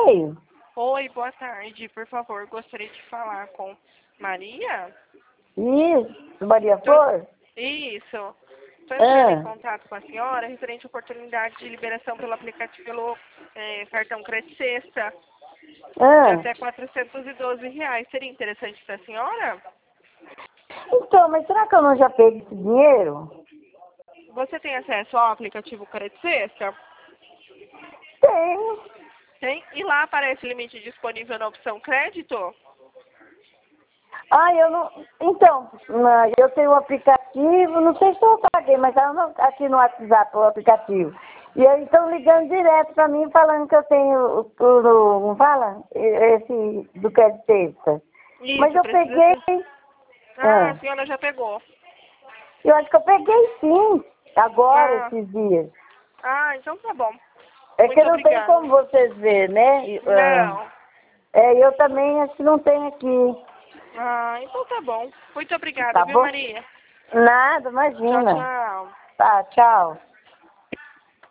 veio? Oi, boa tarde. Por favor, gostaria de falar com Maria? Isso, Maria Flor? Isso. Estou entrando em contato com a senhora referente à oportunidade de liberação pelo aplicativo pelo cartão Crédito Sexta de até R$ 412. Seria interessante para a senhora? Então, mas será que eu não já peguei esse dinheiro? Você tem acesso ao aplicativo Crédito Sexta? Tenho. Tem? E lá aparece limite disponível na opção crédito? Eu não... Então, eu tenho um aplicativo, não sei se eu paguei, mas aqui no WhatsApp o aplicativo. E eles estão ligando direto para mim, falando que eu tenho tudo, não fala? Esse do Crédito Sexta. Isso, Mas eu peguei... A senhora já pegou. Eu acho que eu peguei sim, agora, esses dias. Então tá bom. É Muito que não tem obrigada. como vocês verem, né? Não. Eu também acho que não tem aqui. Então tá bom. Muito obrigada, Tá viu, bom? Maria? Nada, Tchau, imagina. tchau. Tá, tchau.